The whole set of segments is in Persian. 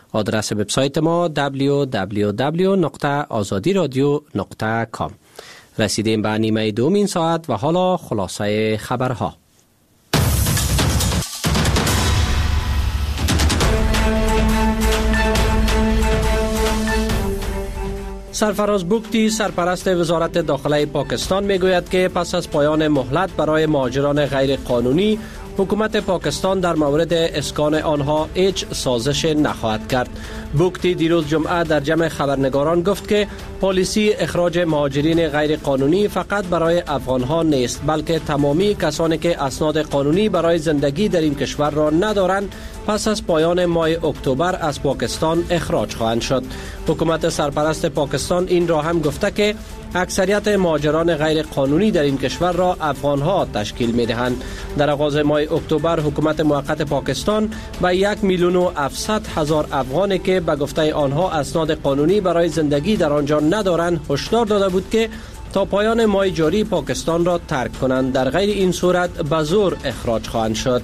آدرس وبسایت ما www.azadiradio.com. رسیدیم به نیمه دوم این ساعت و حالا خلاصه خبرها. سرفراز بوگتی سرپرست وزارت داخله پاکستان میگوید که پس از پایان مهلت برای مهاجران غیر قانونی، حکومت پاکستان در مورد اسکان آنها هیچ سازش نخواهد کرد. بوگتی دیروز جمعه در جمع خبرنگاران گفت که پالیسی اخراج مهاجرین غیر قانونی فقط برای افغانها نیست، بلکه تمامی کسانی که اسناد قانونی برای زندگی در این کشور را ندارند پس از پایان ماه اکتبر از پاکستان اخراج خواهند شد. حکومت سرپرست پاکستان این را هم گفته که اکثریت مهاجران غیر قانونی در این کشور را افغانها تشکیل می دهند. در آغاز ماه اکتبر حکومت موقت پاکستان به 1,700,000 افغانی که به گفته آنها اسناد قانونی برای زندگی در آنجا ندارند هشدار داده بود که تا پایان ماه جاری پاکستان را ترک کنند، در غیر این صورت به زور اخراج خواهند شد.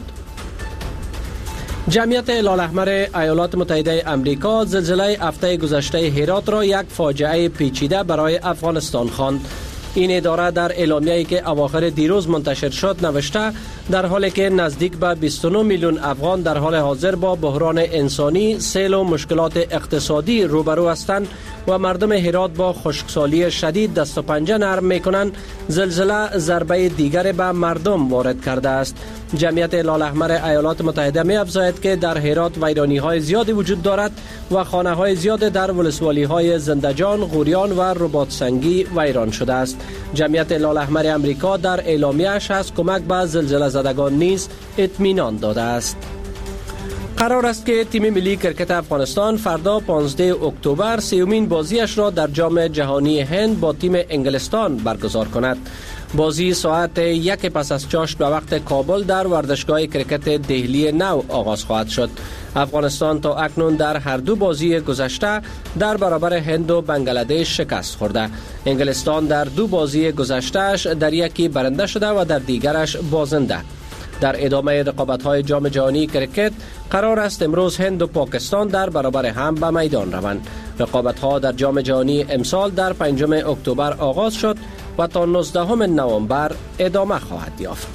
جمعیت هلال احمر ایالات متحده امریکا زلزله هفته گذشته هرات را یک فاجعه پیچیده برای افغانستان خواند. این اداره در اعلامیه‌ای که اواخر دیروز منتشر شد نوشته در حالی که نزدیک به 29 میلیون افغان در حال حاضر با بحران انسانی، سیل و مشکلات اقتصادی روبرو هستند و مردم هرات با خشکسالی شدید دست و پنجه نرم می‌کنند، زلزله ضربه دیگر به مردم وارد کرده است. جمعیت هلال احمر ایالات متحده می‌افزاید که در هرات ویرانی‌های زیادی وجود دارد و خانه‌های زیاد در ولسوالی‌های زندجان، غوریان و رباط سنگی ویران شده است. جمعیت هلال احمر امریکا در اعلامیه‌اش از کمک به زلزله زدگان نیز اطمینان داده است. قرار است که تیم ملی کرکت افغانستان فردا 15 اکتبر سیومین بازیش را در جام جهانی هند با تیم انگلستان برگزار کند. بازی ساعت 1 پس از چاشت به وقت کابل در ورزشگاه کرکت دهلی نو آغاز خواهد شد. افغانستان تا اکنون در هر دو بازی گذشته در برابر هند و بنگلادش شکست خورده. انگلستان در دو بازی گذشتهش در یکی برنده شده و در دیگرش بازنده. در ادامه رقابت‌های جام جهانی کرکت قرار است امروز هند و پاکستان در برابر هم به میدان روند. رقابت‌ها در جام جهانی امسال در 5 اکتبر آغاز شد و تا 19 نوامبر ادامه خواهد یافت.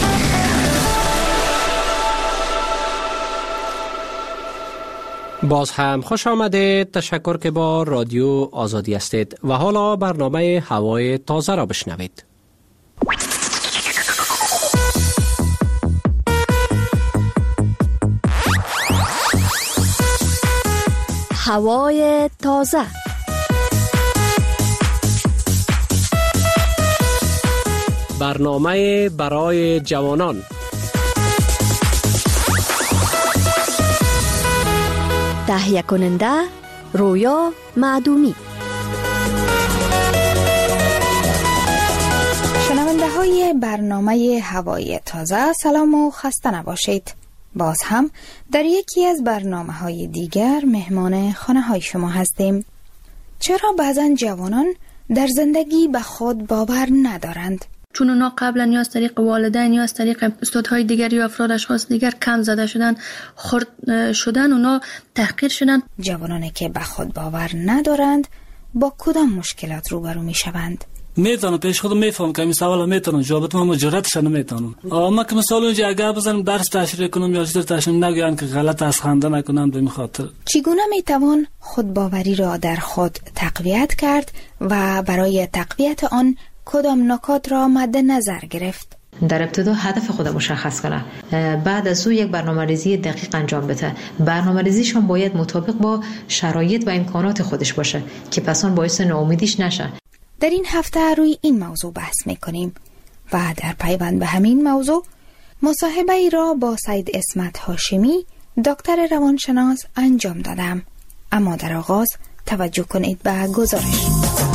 باز هم خوش آمده. تشکر که با رادیو آزادی هستید و حالا برنامه هوای تازه را بشنوید. هوای تازه. برنامه برای جوانان. تهیه کننده رویا معدومی. شنونده های برنامه هوای تازه، سلام و خسته نباشید. باز هم در یکی از برنامه‌های دیگر مهمان خانه‌های شما هستیم. چرا بعضن جوانان در زندگی به خود باور ندارند؟ چون اونا قبلا یا از طریق والدین یا از طریق استادهای دیگر یا افراد اشخاص دیگر کم زده شدن، خرد شدن، اونا تحقیر شدن. جوانانی که به خود باور ندارند با کدام مشکلات روبرو میشوند؟ میتونم پیش خودم میفهم که این سوال میتونم جوابت ما مجردش نمیتونم. ما که مثلا اونجا اگر بزنم درس تشریح کنم یا چیز تشریح نگویم که غلط از خنده نکنم به این خاطر. چگونه میتوان خودباوری را در خود تقویت کرد و برای تقویت آن کدام نکات را مد نظر گرفت؟ در ابتدا هدف خود مشخص کنه، بعد از او یک برنامه‌ریزی دقیق انجام بده. برنامه‌ریزیشون باید مطابق با شرایط و امکانات خودش باشه که پس آن باعث ناامیدیش نشه. در این هفته روی این موضوع بحث می‌کنیم و در پیوند به همین موضوع مصاحبه ای را با سید اسمت هاشمی، دکتر روانشناس انجام دادم. اما در آغاز توجه کنید به گزارش.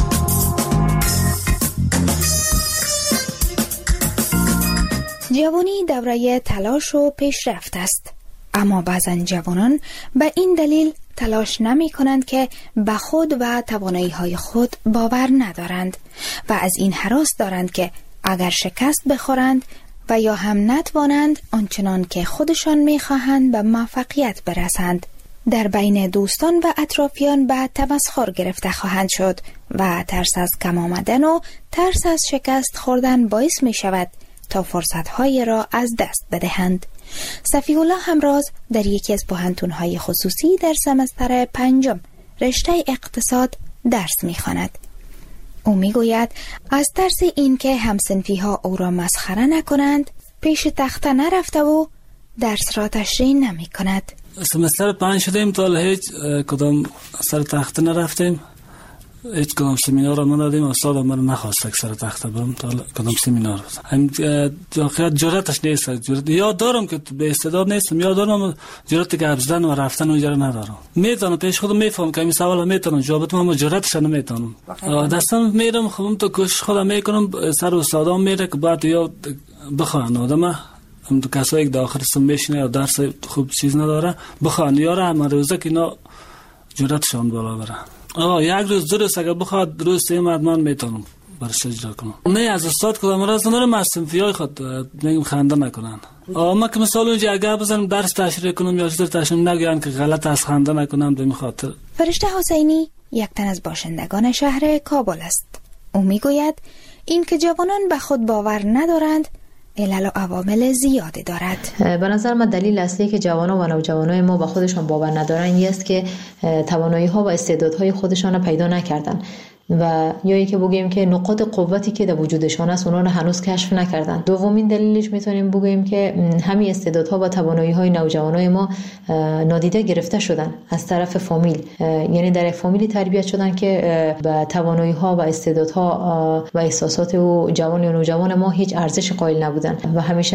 جوانی دوره تلاش و پیشرفت است، اما بعضا جوانان به این دلیل تلاش نمی کنند که به خود و توانایی های خود باور ندارند و از این هراس دارند که اگر شکست بخورند و یا هم نتوانند آنچنان که خودشان می خواهند به موفقیت برسند. در بین دوستان و اطرافیان به تمسخر گرفته خواهند شد و ترس از کم آمدن و ترس از شکست خوردن باعث می شود تا فرصت‌های را از دست بدهند. صفی الله همراز در یکی از پوهنتون‌های خصوصی در سمستر 5 رشته اقتصاد درس می‌خواند. او می‌گوید از ترس اینکه همسنفی‌ها او را مسخره نکنند پیش تخته نرفته و درس را تشریح نمی‌کند. سمستر 5 شدیم تا هیچ کدام سر تخته نرفتیم، هیچ کدام سمینار را ندادیم. استاد من نخواست که سر تخته برم تا کدام سمینار. هم واقعا جرأتش نیست. یا دارم که به استعداد نیستم، یا دارم جرأتی که ابزدن و رفتن اونجا ندارم. میتونم پیش خودم میفهم که این سوال میتونم جواب بدم، اما جرأتش نمیتونم. دستم میرم خودم تو کوشش خودم میکنم. سر استادام میره که بعد یا بخوان آدم هم تو کسایی که داخل سم میشینه یا درس خوب چیز نداره بخوان یاره هم روزه که اینا جرأتشان بالا بره. یک روز درست اگر بخواد روز 3 من میتونم برش اجرا کنم. نه از استاد کدام راز ندارم، از صنفیای خود میگم خنده نکنن. ما که مثلا اونجا اگر بزنم درس تشریح کنم یا چیز تشریح نگوین که غلط از خنده نکنم به خاطر. فرشته حسینی یک تن از باشندگان شهر کابل است. او میگوید این که جوانان به خود باور ندارند علل و عوامل زیادی دارد. به نظر من دلیل اصلی که جوانان و نوجوانان ما به خودشان باور ندارن این است که توانایی ها و استعدادهای خودشان را پیدا نکردن و یا اینکه بگیم که نقاط قوتی که در وجودشان است اونا رو هنوز کشف نکردن. دومین دلیلش میتونیم بگیم که همین استعدادها و توانایی‌های نوجوانای ما نادیده گرفته شدن از طرف فامیل. یعنی در یک فامیلی تربیت شدن که به توانایی‌ها و استعدادها و احساسات و جوان و نوجوان ما هیچ ارزش قائل نبودن و همیشه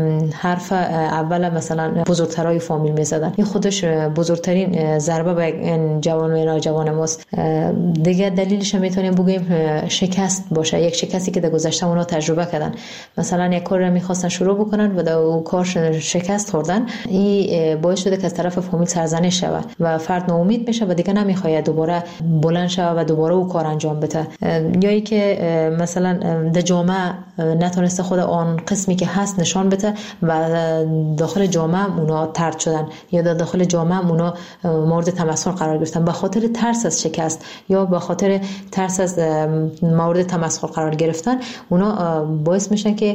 حرف اول مثلا بزرگترای فامیل میزدن. این خودش بزرگترین ضربه به جوان و نوجوان ماست. دیگه دلیلش میتونیم بگیم شکست باشه، یک شکستی که در گذشته اونا تجربه کردن. مثلا یک کار رو میخواستن شروع بکنن و در اون کار شکست خوردن، این باعث شده که از طرف فامیل سرزنش شود و فرد ناامید میشه و دیگه نمیخواد دوباره بلند شود و دوباره اون کار انجام بده. یا ای که مثلا در جامعه نتونسته خود آن قسمی که هست نشان بده و داخل جامعه اونا طرد شدن یا در داخل جامعه اونا مورد تمسخر قرار گرفتن به خاطر ترس از شکست یا به خاطر ترس از مورد تمسخر قرار گرفتن. اونا باعث میشن که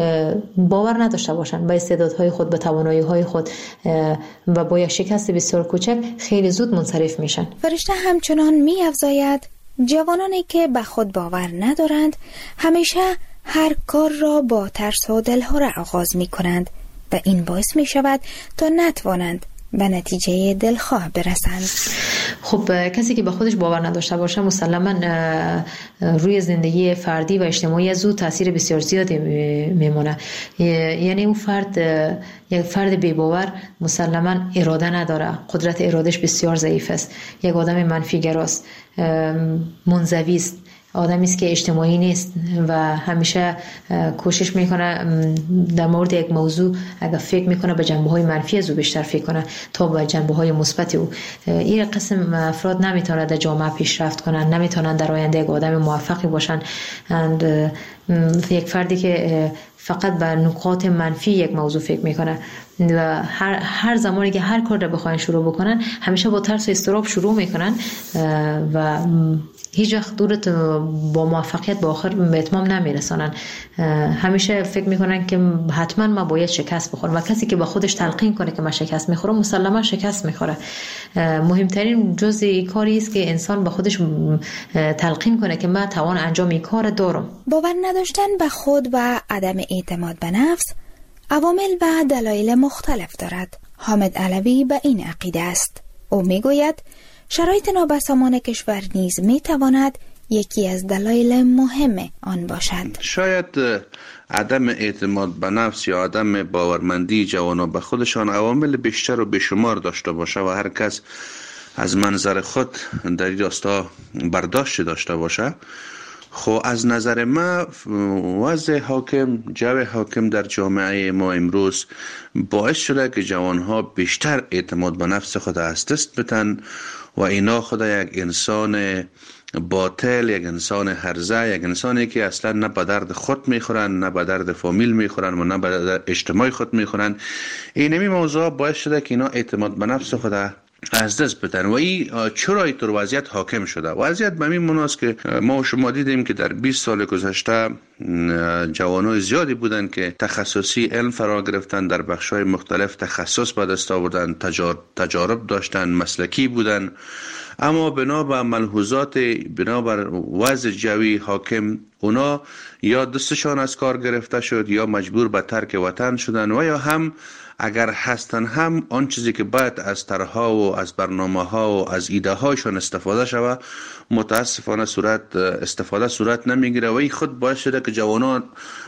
باور نداشته باشن به استعدادهای خود، به توانایی‌های خود و با یک شکست بسیار کوچک خیلی زود منصرف میشن. فرشته همچنان می‌افزاید جوانانی که به خود باور ندارند همیشه هر کار را با ترس و دلهره آغاز می‌کنند و این باعث می‌شود تا نتوانند به نتیجه دلخواه برسند. خب کسی که به خودش باور نداشته باشه مسلماً روی زندگی فردی و اجتماعی از او تاثیر بسیار زیادی میمونه. یعنی اون فرد یک فرد بی باور مسلماً اراده نداره، قدرت ارادش بسیار ضعیف است، یک آدم منفی گراست، منزوی است، آدمی است که اجتماعی نیست و همیشه کوشش میکنه در مورد یک موضوع اگر فکر میکنه به جنبه‌های منفی از او بیشتر فکر کنه تا به جنبه‌های مثبت او. این قسم افراد نمیتونن در جامعه پیشرفت کنن، نمیتونن در آینده یک آدم موفقی باشن. یک فردی که فقط به نکات منفی یک موضوع فکر میکنه و هر زمانی که هر کار را بخواین شروع بکنن همیشه با ترس و اضطراب شروع میکنن و هیچ وقت دورت با موفقیت با آخر به اتمام نمیرسانن. همیشه فکر میکنن که حتما ما باید شکست بخورم و کسی که با خودش تلقین کنه که من شکست میخورم مسلما شکست میخوره. مهمترین جزء کاری است که انسان با خودش تلقین کنه که من توان انجام این کار دارم. باور نداشتن به خود و عدم اعتماد به نفس عوامل و دلایل مختلف دارد. حامد علوی به این عقیده است. او میگوید شرایط نابسامان کشور نیز میتواند یکی از دلایل مهم آن باشد. شاید عدم اعتماد به نفس یا عدم باورمندی جوانان به خودشان عوامل بیشتر و بیشمار داشته باشه و هر کس از منظر خود در این راستا برداشت داشته باشه. خب از نظر ما وضع حاکم، جو حاکم در جامعه ما امروز باعث شده که جوانها بیشتر اعتماد به نفس خود از دست بدن و اینا خود یک انسان باطل، یک انسان هرزه، یک انسانی که اصلا نه به درد خود میخورن، نه به درد فامیل میخورن و نه به درد اجتماع خود میخورن. اینمی موضوع باعث شده که اینا اعتماد به نفس خود از دست بدن. و این چرا اینطور وضعیت حاکم شده؟ وضعیت به این مناست که ما و شما دیدیم که در 20 سال گذشته جوانای زیادی بودن که تخصصی علم فرا گرفتن، در بخش‌های مختلف تخصص به دست آوردن، تجارب داشتن، مسلکی بودن، اما بنابر ملحوظات، بنابر وضع جوی حاکم، اونا یا دستشان از کار گرفته شد یا مجبور به ترک وطن شدن و یا هم اگر هستن هم آن چیزی که باید از طرح‌ها و از برنامه‌ها و از ایده‌هاشون استفاده شود متاسفانه صورت نمیگیره و این خود باعث شده که جوانان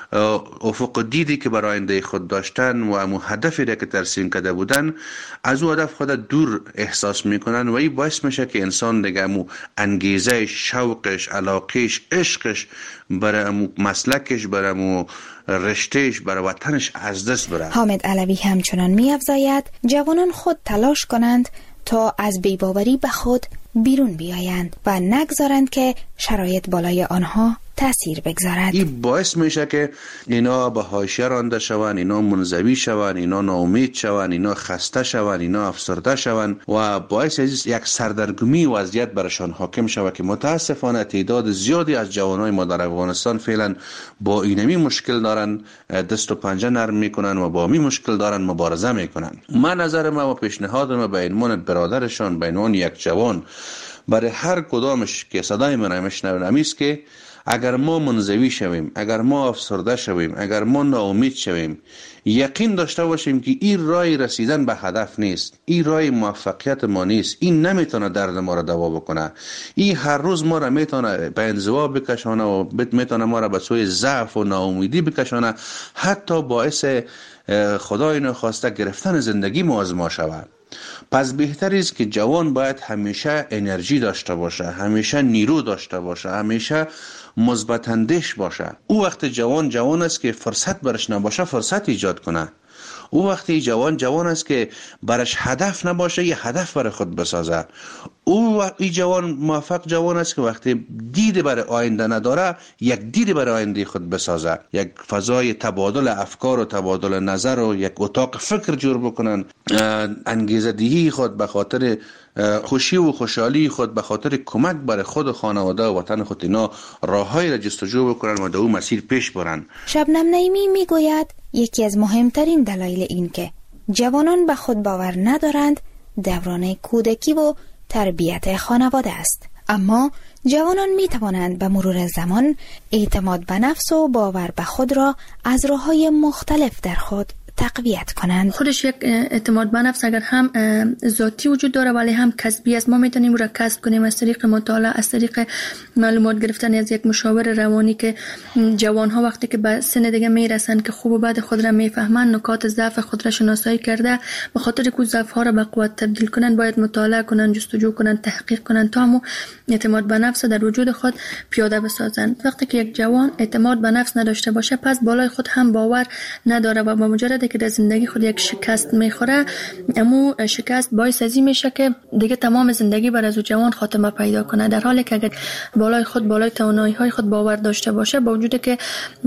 افق دیدی که برای آینده خود داشتن و امو هدفی را که ترسیم کرده بودن از او هدف خود دور احساس میکنن و این باعث میشه که انسان دیگه امو انگیزه، شوقش، علاقش، عشقش برای امو مسلکش، برای امو رشتهش، برای وطنش از دست بره. حامد علوی همچنان می‌افزاید جوانان خود تلاش کنند تا از بی‌باوری به خود بیرون بیایند و نگذارند که شرایط بالای آنها تأثیر بگذارد. این باعث میشه که اینا به حاشیه رانده شوند، اینا منزوی شوند، اینا ناامید شوند، اینا خسته شوند، اینا افسرده شوند و باعث یک سردرگمی وضعیت برشان حاکم شود که متاسفانه تعداد زیادی از جوانای ما در افغانستان فعلا با اینمی مشکل دارن، دست و پنجه نرم میکنن و با این مشکل دارن مبارزه میکنن. من نظر ما و پیشنهادم به عنوان برادرشان، به عنوان یک جوان برای هر کدامش که صدای من میشنون است که اگر ما منزوی شویم، اگر ما افسرده شویم، اگر ما ناامید شویم، یقین داشته باشیم که این راه رسیدن به هدف نیست، این راه موفقیت ما نیست، این نمیتونه درد ما را دوا بکنه، این هر روز ما را میتونه به انزوا بکشانه و میتونه ما را به سوی ضعف و ناامیدی بکشانه، حتی باعث خدای نخواسته گرفتن زندگی ما از ما شود. پس بهتر است که جوان باید همیشه انرژی داشته باشه، همیشه نیرو داشته باشه، همیشه مثبت اندیش باشه. او وقت جوان است که فرصت برش نباشه فرصت ایجاد کنه. او وقتی جوان است که برش هدف نباشه یه هدف برای خود بسازه. او این جوان موفق جوان است که وقتی دید برای آینده نداره یک دید برای آینده خود بسازه، یک فضای تبادل افکار و تبادل نظر و یک اتاق فکر جور بکنن، انگیزه دهی خود به خاطر خوشی و خوشحالی خود، به خاطر کمک برای خود و خانواده و وطن خود اینا راههایی را جستجو بکنن و در اون مسیر پیش برن. شبنم نعیمی میگوید یکی از مهمترین دلایل این که جوانان به خود باور ندارند دوران کودکی و تربیت خانواده است. اما جوانان می توانند به مرور زمان اعتماد به نفس و باور به خود را از راه‌های مختلف در خود تقویت کنند. خودش یک اعتماد به نفس اگر هم ذاتی وجود داره ولی هم کسبی است. ما میتونیم او را کسب کنیم از طریق مطالعه، از طریق معلومات گرفتن از یک مشاور روانی که جوان ها وقتی که به سن دیگه میرسن که خوب و بد خود را میفهمن، نکات ضعف خود را شناسایی کرده به خاطر که ضعف ها را به قوت تبدیل کنن باید مطالعه کنن، جستجو کنن، تحقیق کنن تا هم اعتماد به نفس در وجود خود پیاده بسازن. وقتی که یک جوان اعتماد به نفس نداشته باشه پس بالای خود هم باور نداره و با مجرد که در زندگی خود یک شکست میخوره، اما شکست باعث ازی میشه که دیگه تمام زندگی بر از جوان خاتمه پیدا کنه. در حالی که اگر بالای توانایی های خود باور داشته باشه، با وجود که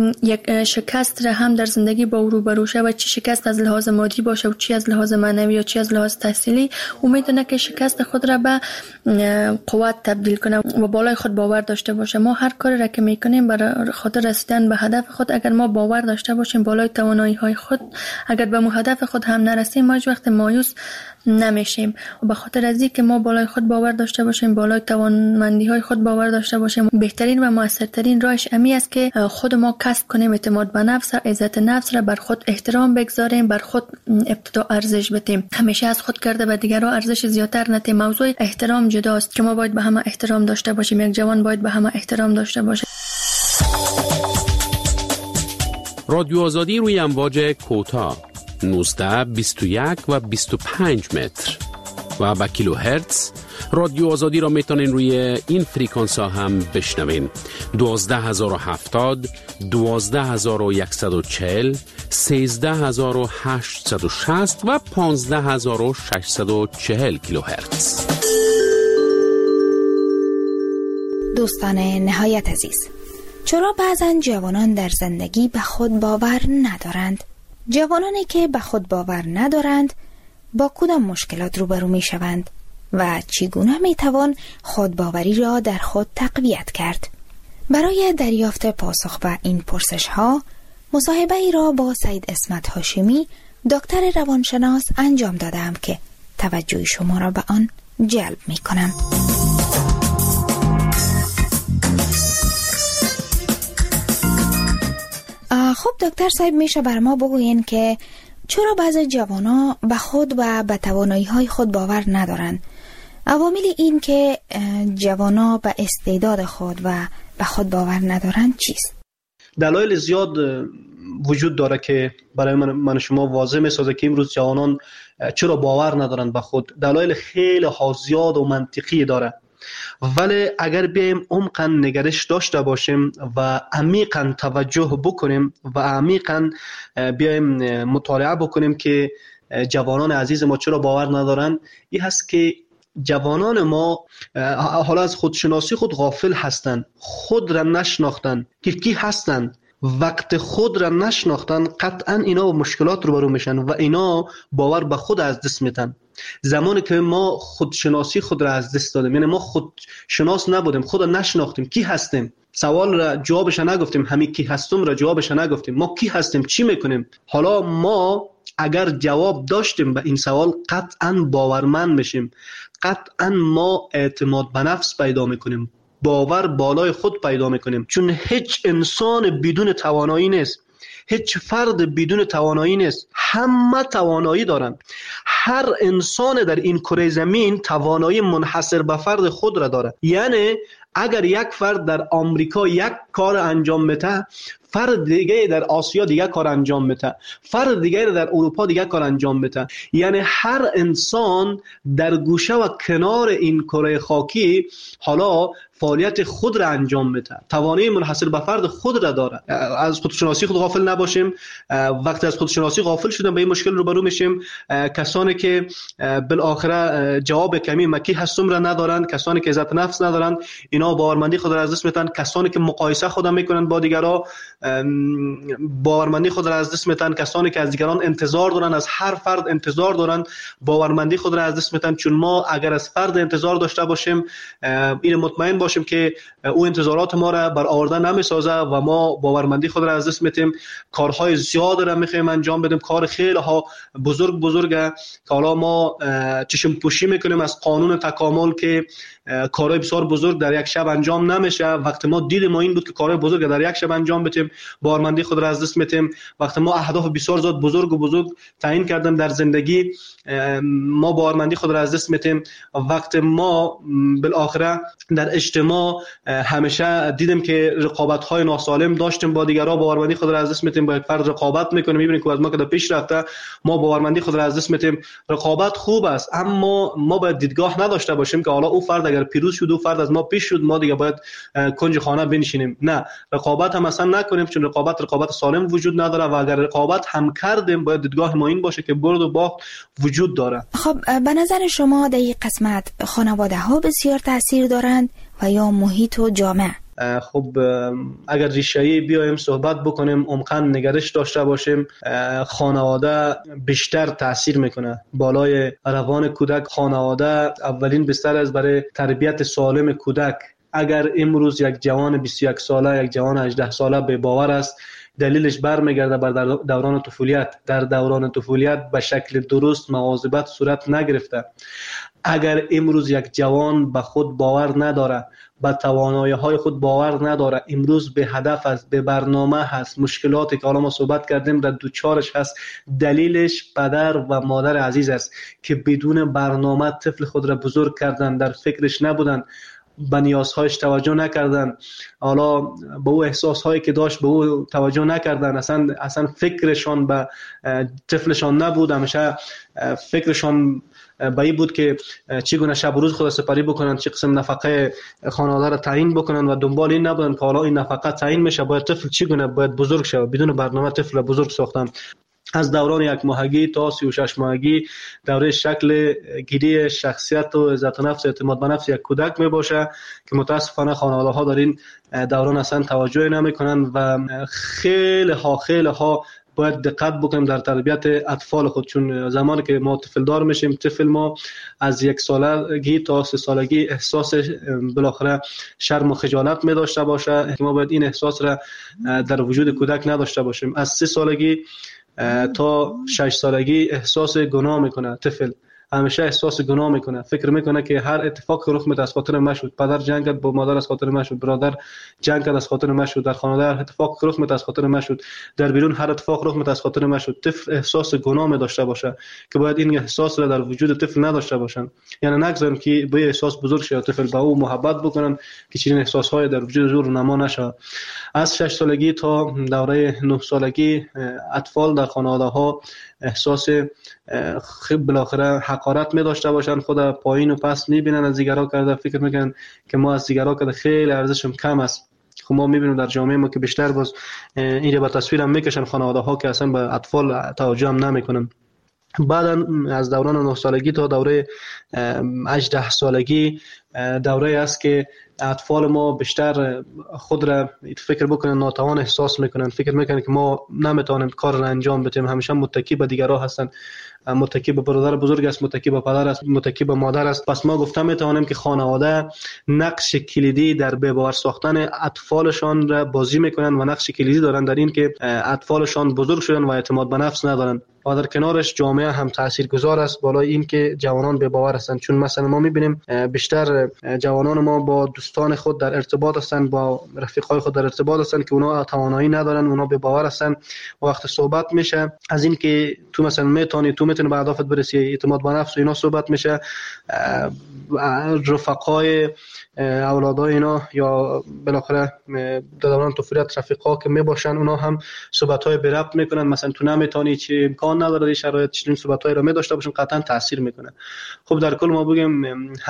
یک شکست را هم در زندگی با او روبرو شه و چی شکست از لحاظ مادی باشه و چی از لحاظ معنوی یا چی از لحاظ تحصیلی، او میتونه که شکست خود را به قوت تبدیل کنه و بالای خود باور داشته باشه. ما هر کاری را که میکنیم برای خاطر رسیدن به هدف خود اگر ما باور داشته باشیم بالای توانایی های خود، اگر به هدف خود هم نرسیم ما هیچ وقت مایوس نمیشیم. و به خاطر از اینکه ما بالای خود باور داشته باشیم، بالای توانمندی های خود باور داشته باشیم، بهترین و موثرترین راهش امی است که خود ما کسب کنیم اعتماد به نفس، عزت نفس را، بر خود احترام بگذاریم، بر خود ابتدا ارزش بدیم، همیشه از خود کرده به دیگران ارزش زیاتر ندیم. موضوع احترام جداست که ما باید به همه احترام داشته باشیم، یک جوان باید به همه احترام داشته باشه. رادیو آزادی روی امواج کوتاه 19، 21 و 25 متر و با کیلو هرتز. رادیو آزادی را میتونین روی این فریکانس ها هم بشنوین: 12070، 12140، 13860 و 15640 کیلو هرتز. دوستان نهایت عزیز، چرا بعضن جوانان در زندگی به خود باور ندارند؟ جوانانی که به خود باور ندارند با کدام مشکلات روبرو می شوند و چگونه میتوان خودباوری را در خود تقویت کرد؟ برای دریافت پاسخ به این پرسش ها مصاحبه ای را با سید اسمت هاشمی دکتر روانشناس انجام دادم که توجه شما را به آن جلب می کنم. خب دکتر صاحب، میشه بر ما بگوین که چرا بعضی جوانا به خود و به توانایی‌های خود باور ندارند؟ عوامل این که جوانا به استعداد خود و به خود باور ندارند چیست؟ دلایل زیاد وجود داره که برای من شما واضح میسازه که امروز جوانان چرا باور ندارند به خود. دلایل خیلی زیاد و منطقی داره، ولی اگر بیایم عمقاً نگرش داشته باشیم و عمیقاً توجه بکنیم و عمیقاً بیایم مطالعه بکنیم که جوانان عزیز ما چرا باور ندارن، این هست که جوانان ما حالا از خودشناسی خود غافل هستند، خود را نشناختن که کی هستند. وقت خود را نشناختن قطعا اینا با مشکلات روبرو میشن و اینا باور به خود از دست میدن. زمانی که ما خودشناسی خود را از دست دادیم، یعنی ما خودشناس نبودیم، خود را نشناختیم، کی هستیم، سوال را جوابش نگفتیم، همین کی هستم را جوابش نگفتیم، ما کی هستیم، چی میکنیم. حالا ما اگر جواب داشتیم به این سوال قطعا باورمند میشیم، قطعا ما اعتماد به نفس پیدا میکنیم، باور بالای خود پیدا میکنیم. چون هیچ انسان بدون توانایی نیست، هیچ فرد بدون توانایی نیست، همه توانایی دارن. هر انسان در این کره زمین توانایی منحصر به فرد خود را داره. یعنی اگر یک فرد در آمریکا یک کار انجام میده، فرد دیگه در آسیا دیگه کار انجام میده، فرد دیگه در اروپا دیگه کار انجام میده. یعنی هر انسان در گوشه و کنار این کره خاکی حالا فعالیت خود را انجام میده، توانایی منحصر به فرد خود را داره. از خودشناسی خود غافل نباشیم. وقتی از خودشناسی غافل شدیم به این مشکل روبرو میشیم. کسانی که بالاخره جواب کمی مکی هستم را ندارن، کسانی که عزت نفس ندارن، اینا باورمندی خود را از دست میدن. کسانی که مقایسه خود میکنن با دیگران، باورمندی خود را از دست میدن. کسانی که از دیگران انتظار دارن، از هر فرد انتظار دارن، باورمندی خود را از دست میدن. چون ما اگر از فرد انتظار داشته باشیم، این مطمئن باشیم که او انتظارات ما را برآورده نمیسازه و ما باورمندی خود را از دست میدیم. کارهای زیاد را میخوایم انجام بدیم، کار خیلی ها بزرگه که حالا ما چشم پوشی میکنیم از قانون تکامل که کارهای بسیار بزرگ در یک شب انجام نمیشه. وقتی ما دید ما این بود که کارهای بزرگ در یک شب انجام بدیم، باورمندی خود را از دست میدیم. وقتی ما اهداف بسیار زیاد بزرگ تعیین کردیم در زندگی، ما باورمندی خود را از دست میدیم. وقتی ما بالاخره در اجتماع همیشه دیدیم که رقابت‌های ناسالم داشتیم با دیگران، باورمندی خود را از دست میدیم. با یک فرد رقابت میکنیم، میبینیم که از ما که در پیش رفته، ما باورمندی خود را از دست میدیم. رقابت خوب است، اما ما باید دیدگاه نداشته باشیم که حالا او فرد اگر پیروز شد، او فرد از ما پیش شد، ما دیگه باید کنج خانه بنشینیم. نه، رقابت هم اصلا نکنیم، چون رقابت سالم وجود نداره و اگر رقابت هم کردیم باید دیدگاه ما این باشه که برد و باخت وجود داره. خب به نظر شما در این قسمت خانواده ها بسیار تاثیر دارند و یا محیط و جامعه؟ خب اگر ریشه‌ای بیایم صحبت بکنیم، عمقاً نگرش داشته باشیم، خانواده بیشتر تاثیر میکنه بالای روان کودک. خانواده اولین بستر است برای تربیت سالم کودک. اگر امروز یک جوان 21 ساله، یک جوان 18 ساله به باور است، دلیلش برمیگرده بر دوران طفولیت. در دوران طفولیت به شکل درست مواظبت صورت نگرفته. اگر امروز یک جوان به خود باور نداره، به توانایی‌های خود باور نداره، امروز به هدف است، به برنامه هست، مشکلاتی که حالا ما صحبت کردیم در دوچارش هست، دلیلش پدر و مادر عزیز است که بدون برنامه طفل خود را بزرگ کردن، در فکرش نبودن، به نیازهایش توجه نکردن، حالا به او احساسهایی که داشت به او توجه نکردن، اصلا فکرشان به طفلشان نبود. همیشه فکرشان به این بود که چگونه شب و روز خود سپری بکنن، چه قسم نفقه خانواده را تعیین بکنن و دنبال این نبودن که حالا این نفقه تعیین میشه، باید طفل چگونه باید بزرگ شه. بدون برنامه طفل را بزرگ ساختن. از دوران 1 ماهگی تا 36 ماهگی دوره شکل گیری شخصیت و عزت نفس و اعتماد به نفس یک کودک می باشه که متاسفانه خانواده ها در این دوران اصلا توجه نمی کنن و خیلی ها باید دقت بکنیم در تربیت اطفال خود، چون زمانی که ما طفل دار میشیم، طفل ما از 1 سالگی تا 3 سالگی احساس بالاخره شرم و خجالت می داشته باشه. ما باید این احساس را در وجود کودک نداشته باشیم. از 3 سالگی تا 6 سالگی احساس گناه میکنه طفل، همیشه احساس گناه میکنه، فکر میکنه که هر اتفاق که رخ میده از خاطر من شد، پدر جنگ کرد با مادر از خاطر من شد، برادر جنگ کرد از خاطر من شد، در خانواده هر اتفاق که رخ میده از خاطر من شد، در بیرون هر اتفاق رخ میده از خاطر من شد. طفل احساس گناه می داشته باشه که باید این احساس را در وجود طفل نداشته باشن، یعنی نگذارن که به احساس بزرگ شه، طفل با او محبت بکنن که چنین احساس های در وجود زور نما نشه. از 6 سالگی تا دوره 9 سالگی اطفال در خانواده ها احساس بالاخره حقارت می داشته باشن، خود پایین و پس میبینن، از دیگرها کرده فکر میکنن که ما از دیگرها کرده خیلی ارزشم کم است. خب ما میبینیم در جامعه ما که بیشتر باز این رو به تصویر هم میکشن خانواده ها که اصلا به اطفال توجه هم نمیکنن. بعد از دوران 9 سالگی تا دوره 18 سالگی دوره است که اطفال ما بیشتر خود را فکر بکنن ناتوان احساس میکنن، فکر میکنن که ما نمیتونیم کار را انجام بدیم، همیشه متکی به دیگرها هستن، متکی به برادر بزرگ است، متکی به پدر است، متکی به مادر است. پس ما گفتم میتوانیم که خانواده نقش کلیدی در به باور ساختن اطفالشان را بازی میکنن و نقش کلیدی دارن در این که اطفالشان بزرگ شدن و اعتماد به نفس ندارن. و در کنارش جامعه هم تاثیرگذار است بالای این که جوانان به باور هستند، چون مثلا ما میبینیم بیشتر جوانان ما با دوستان خود در ارتباط هستند، با رفیقای خود در ارتباط هستند که اونا توانایی ندارن، اونا به باور هستند. وقت صحبت میشه از این که تو مثلا میتونی به اهدافت برسی، اعتماد به نفس و اینا صحبت میشه، رفقای اولادای اینا یا بالاخره در دوران طفولیت رفیقا که میباشن اونا هم صحبت‌های به ربط میکنن، مثلا تو نمیتونی، چی امکان نداره این شرایط، چنین صحبت‌هایی رو می‌داشته باشن، قطعا تاثیر میکنه. خب در کل ما بگیم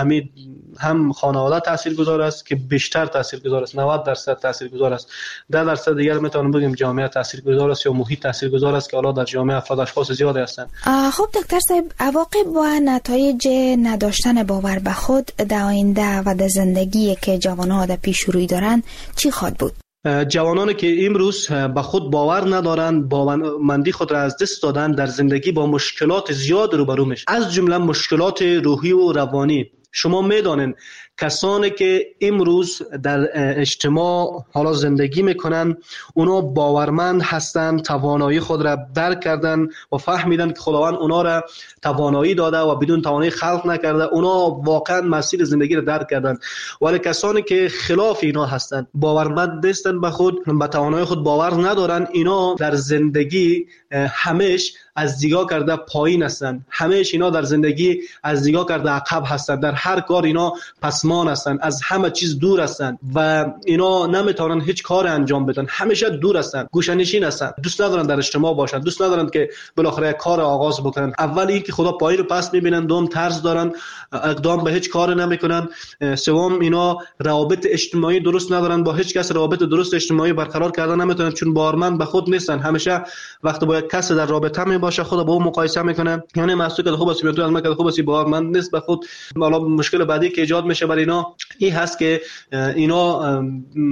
هم خانواده تاثیرگذار است که بیشتر تاثیرگذار است، 90% تاثیرگذار است، 10% دیگر میتونیم بگیم جامعه تاثیرگذار است یا محیط تاثیرگذار است که حالا در جامعه افراد اشخاص زیادی هستند. خب دکتر صاحب، عواقب و نتایج نداشتن باور به خود در آینده و در زندگی که جوانان در پیش روی دارن چی خواهد بود؟ جوانانی که امروز به خود باور ندارند، باورمندی خود را از دست دادن، در زندگی با مشکلات زیاد روبرو میشن، از جمله مشکلات روحی و روانی. شما میدانین کسانی که امروز در اجتماع حالا زندگی میکنن اونا باورمند هستند، توانایی خود را درک کردن و فهمیدن که خداوند اونا را توانایی داده و بدون توانایی خلق نکرده، اونا واقعا مسیر زندگی را درک کردن. ولی کسانی که خلاف اینا هستند، باورمند نیستن به خود، به توانایی خود باور ندارن، اینا در زندگی همیشه از دیگا کرده پایین هستند، همیشه اینا در زندگی از دیگا کرده عقب هستند، در هر کار اینا پسمان هستند، از همه چیز دور هستند و اینا نمیتونن هیچ کار انجام بدن، همیشه دور هستند، گوشه‌نشین هستند، دوست ندارن در اجتماع باشن، دوست ندارن که بالاخره کار آغاز بکنن. اول این که خدا پایین رو پس میبینن، دوم طرز دارن، اقدام به هیچ کار نمیکنن، سوم اینا روابط اجتماعی درست ندارن، با هیچ کس روابط درست اجتماعی برقرار کردن نمیتونن، چون باورمند به خود نیستن. همیشه وقتی با یک کس در رابطه باشه خود با اون مقایسه میکنه، یعنی محسوب که خوب است تو از من که خوب است، باورمند نیست به خود. حالا مشکل بعدی که ایجاد میشه برای اینا این هست که اینا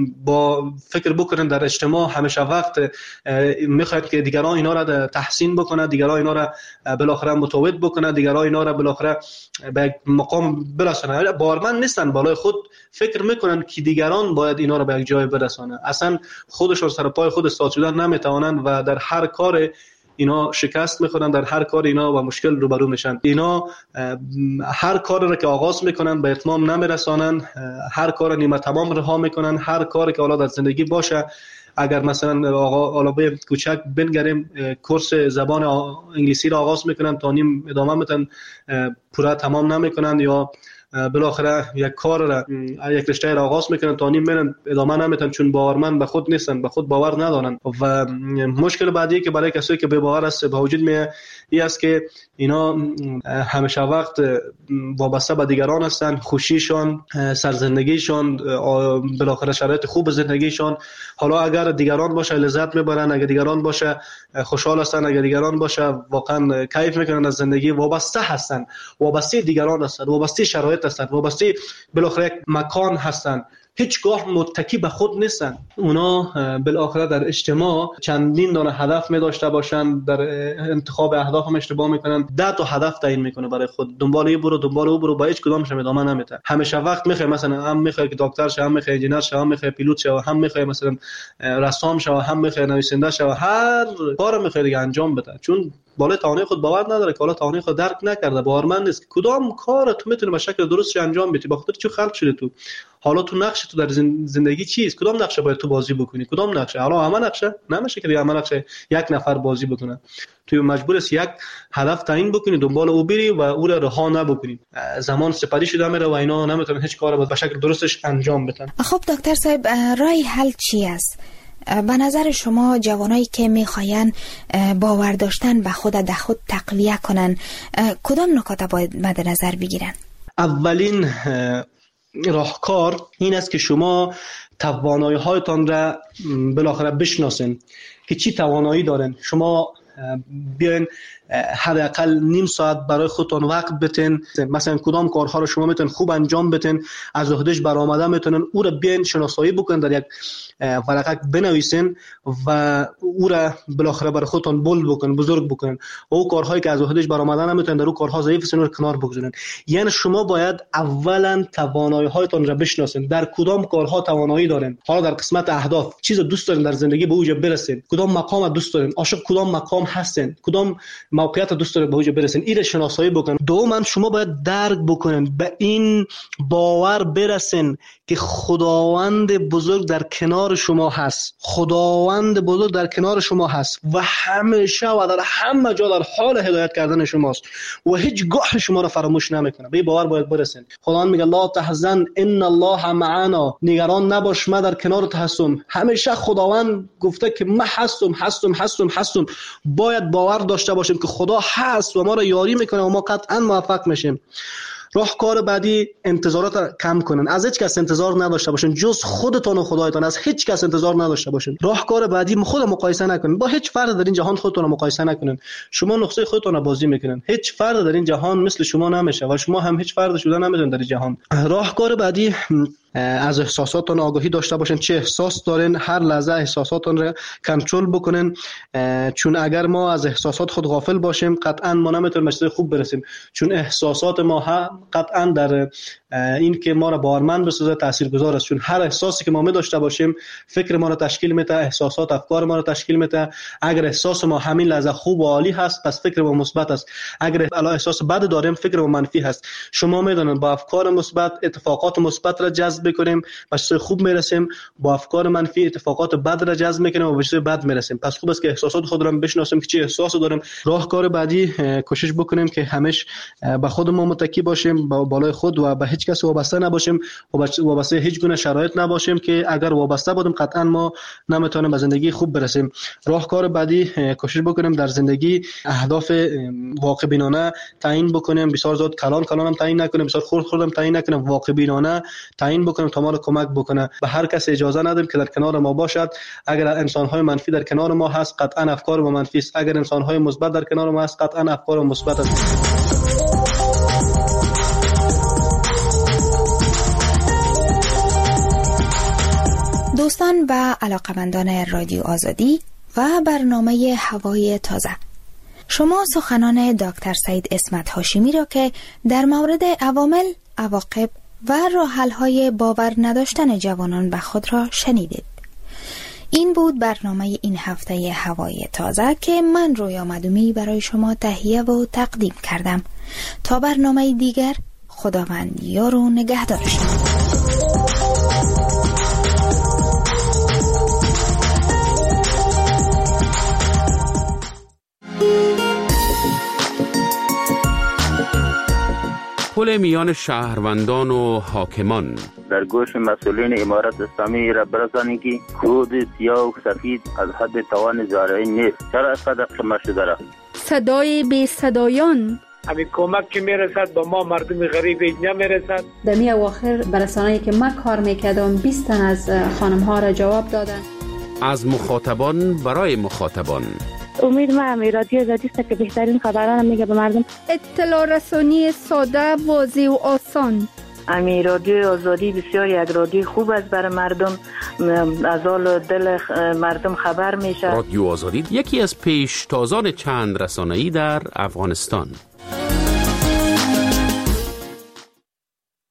با فکر بکنن در اجتماع همیشه وقت میخواد که دیگران اینا را تحسین بکنه، دیگران اینا را بالاخره متواضع بکنه، دیگران اینا را بالاخره به مقام برسونه. باورمند نیستن، بالای خود فکر میکنن که دیگران باید اینا را به یک جای برسونه، اصلا خودشون سر پای خود استاد شدن نمیتوانن و در هر کار اینا شکست میخورن، در هر کار اینا با مشکل روبرو میشن. اینا هر کار را که آغاز میکنن به اتمام نمیرسانن، هر کار نیمه تمام رها میکنن. هر کاری که حالا در زندگی باشه، اگر مثلا حالا به کوچک بنگریم کورس زبان انگلیسی را آغاز میکنن تا نیم ادامه میدن، پورا تمام نمیکنن، یا بالاخره یک کار را یک رشته را آغاز میکنن تا نیم میرن ادامه نمیدن، چون باورمند به خود نیستن، به خود باور ندارن. و مشکل بعدی که برای کسایی که به باور است به وجود میاد این است که اینا همیشه وقت وابسته به دیگران هستن، خوشیشان، سرزندگیشان، بالاخره شرایط خوب زندگیشان، حالا اگر دیگران باشه لذت میبرن، اگر دیگران باشه خوشحال هستن، اگر دیگران باشه واقعا کیف میکنن از زندگی، وابسته هستن، وابسته دیگران هستن، وابسته شرایط هستن، وابسته بالاخره یک مکان هستن. هیچگاه متکی به خود نیستن. اونا بالاخره در اجتماع چندین دانه هدف می داشته باشن، در انتخاب اهداف هم اشتباه میکنن. 10 تا هدف تعیین میکنه برای خود، دنبال این برو دنبال اون برو، با هیچ کدامش هم ادامه نمیده. همیشه وقت میخوای مثلا هم میخوای که دکتر شه، هم میخوای انجینر شه، هم میخوای پیلوت شه، هم میخوای مثلا رسام شه، هم میخوای نویسنده شه، هر کار میخوای دیگه انجام بده، چون بالای توانای خود باور نداره که حالا توانای خود درک نکرده، باورمند نیست کدام کار تو میتونی به شکل درست انجام بدی. با خاطر چی خلق شده تو؟ حالا تو نقش تو در زندگی چیست؟ کدام نقشه باید تو بازی بکنی؟ کدام نقشه؟ حالا همه نقشه نمیشه که همه نقشه یک نفر بازی بکنه. تو مجبور هستی یک هدف تعیین بکنی، دنبال او بری و او را رها نبکنی. زمان سپری شده میره و اینا نمیتونن هیچ کاری به شکل درستش انجام بدن. خب دکتر صاحب، راه حل چی است؟ به نظر شما جوانایی که میخواین باور داشتن به خود در خود تقویه کنن، کدام نکات باید مد نظر بگیرن؟ اولین راهکار این است که شما توانایی هایتان را بالاخره بشناسین که چی توانایی دارن. شما بیاین حداقل نیم ساعت برای خودتون وقت بتین، مثلا کدام کارها رو شما میتونین خوب انجام بدین، از عهدهش برآمده میتونن او رو بیاین شناسایی بکنین، در یک ورقه بنویسین و او را بالاخره برای خودتون بولد بکنین، بزرگ بکنین. او کارهایی که از عهدهش برآمده نمیتونن، در او کارها ضعیف هستن رو کنار بگذارین. یعنی شما باید اولا توانایی هایتون را بشناسین، در کدام کارها توانایی دارین. حالا در قسمت اهداف چیز دوست دارین در زندگی به اوج برسید، کدام مقام دوست دارین، عاشق کدام مقام هستین، کدام موقعیت دوست دارین به اوج برسین، این شناسایی بکنین. دوما شما باید درک بکنین، به این باور برسین که خداوند بزرگ در کنار شما هست، خداوند بزرگ در کنار شما هست و همیشه و در همه جا در حال هدایت کردن شماست و هیچ گاه شما را فراموش نمیکنه. به این باور باید برسین. خداوند میگه لا تحزن ان الله معنا، نگران نباش من در کنارت هستم. همیشه خداوند گفته که من هستم. باید باور داشته باشیم که خدا هست و ما را یاری میکنه و ما قطعا موفق میشیم. راهکار بعدی، انتظارات کم کنن، از هیچ کس انتظار نداشته باشین جز خودتون و خدایتان، از هیچ کس انتظار نداشته باشین. راهکار بعدی، خود مقایسه نکنین، با هیچ فرد در این جهان خودتون رو مقایسه نکنین. شما نقطه خودتون رو بازی میکنین، هیچ فرد در این جهان مثل شما نمیشه و شما هم هیچ فرد شده نمیتونین در این جهان. راهکار بعدی، از احساساتتون آگاهی داشته باشین، چه احساس دارین، هر لحظه احساساتتون رو کنترل بکنین، چون اگر ما از احساسات خود غافل باشیم قطعا ما نمیتونیم به چیز خوب برسیم، چون احساسات ما هم قطعا در این که ما را باورمند بسازه تاثیرگذار است، چون هر احساسی که ما می داشته باشیم فکر ما را تشکیل میده، احساسات افکار ما را تشکیل میده. اگر احساس ما همین لحظه خوب و عالی هست پس فکر ما مثبت است، اگر الا احساس بد داریم فکر ما منفی هست. شما میدونید با افکار مثبت اتفاقات مثبت را جذب کنیم به چیز خوب میرسیم، با افکار منفی اتفاقات بد را جذب میکنیم و به چیز بد میرسیم. پس خوب است که احساسات خود را بشناسیم که چه احساسی داریم. راهکار بعدی، کوشش بکنیم که همیشه به خودمون متکی باشیم، با بالای خود و به هیچ کس وابسته نباشیم و وابسته هیچ گونه شرایط نباشیم که اگر وابسته بودیم قطعا ما نمیتونیم به زندگی خوب برسیم. راهکار بعدی، کوشش بکنیم در زندگی اهداف واقع بینانه تعیین بکنیم، بسیار زیاد کلان هم تعیین نکنیم، بسیار خرد هم تعیین نکنیم، واقع بینانه تعیین بکنیم تا ما رو کمک بکنه. به هر کس اجازه ندیم که در کنار ما باشد. اگر انسان‌های منفی در کنار ما هست قطعا افکار ما منفی است، اگر انسان‌های مثبت در کنار ما هست قطعا افکار ما مثبت است. دوستان و علاقمندان رادیو آزادی و برنامه هوای تازه، شما سخنان دکتر سعید اسمت هاشمی را که در مورد عوامل، عواقب و راه‌حل‌های باور نداشتن جوانان به خود را شنیدید. این بود برنامه این هفته هوای تازه که من رویا مدومی برای شما تهیه و تقدیم کردم. تا برنامه دیگر، خداوند یار و نگهدار شما. پل میان شهروندان و حاکمان. در گوش مسئولین امارت اسلامی را برسانید که کود سیاه و سفید از حد توان زارعی نیست. چرا اینقدر قمه شده را؟ صدای بی صدایان. همین کمک که میرسد با ما مردم غریب اینجا میرسد. در می اواخر برسانه‌ای که من کار میکردم 20 تن از خانم ها را جواب دادن. از مخاطبان برای مخاطبان. امید من رادیو آزادی است که بهترین خبران میگه به مردم. اطلاع رسانی ساده، واضح و آسان. امی رادیو آزادی بسیار یک رادیو خوب است برای مردم، از حال دل مردم خبر میشه. رادیو آزادی یکی از پیشتازان چند رسانه‌ای در افغانستان.